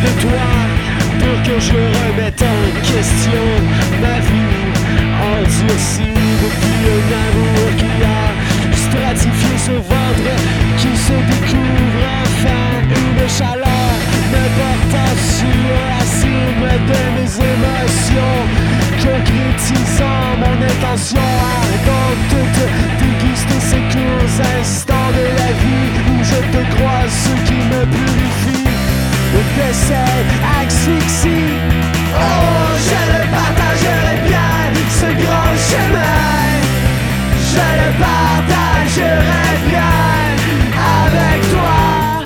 de toi pour que je remette en question ma vie endurcie depuis un amour qui a stratifié ce ventre qui se découvre enfin une chaleur me portant sur la cime de mes émotions, concrétisant mon intention ardente de déguster ces courts instants de la vie où je te crois, ce qui me purifie de cette asphyxie. Oh, je le partagerai bien, ce grand chemin. Je le partagerai bien avec toi.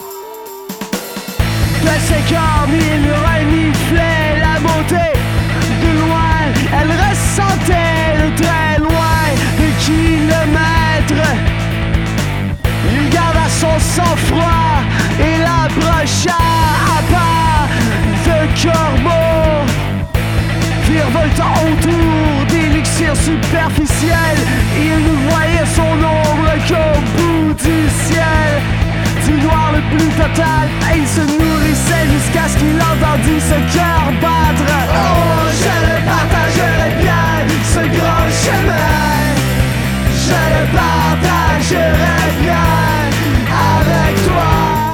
De ses corps, mille reniflaient la beauté. De loin, elle ressentait de très loin des kilomètres. Il garda son sang-froid et l'approcha à pas de corbeaux, virevoltant autour d'élixir superficiels. Il ne voyait son ombre qu'au bout du ciel, du noir le plus total. Et il se nourrissait jusqu'à ce qu'il entendit ce cœur battre. Oh, je le partagerai bien, ce grand chemin. Je le partagerai bien avec toi.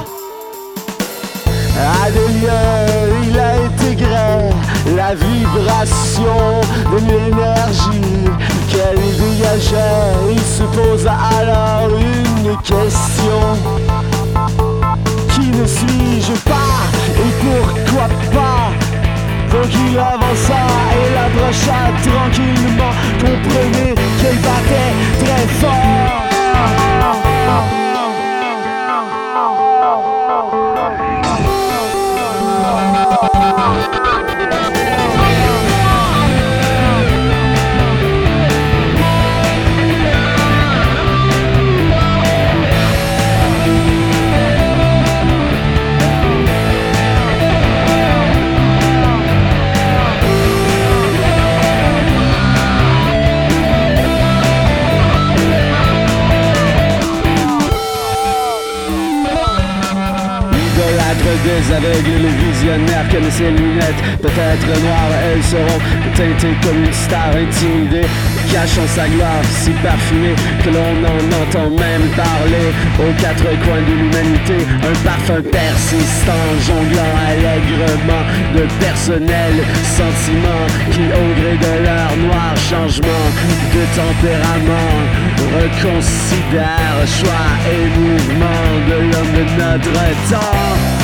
À des lieux, il a intégré la vibration de l'énergie qu'elle dégageait. Il se posa alors une question: qui ne suis-je pas et pourquoi pas? Donc il avança et l'approcha tranquillement. Comprenez qu'elle battait très fort. Des aveugles, les visionnaires connaissent les lunettes, peut-être noires, elles seront teintées comme une star intimidée, cachant sa gloire si parfumée que l'on en entend même parler aux quatre coins de l'humanité. Un parfum persistant, jonglant allègrement de personnels sentiments qui, au gré de leur noir changement de tempérament, reconsidèrent choix et mouvements de l'homme de notre temps.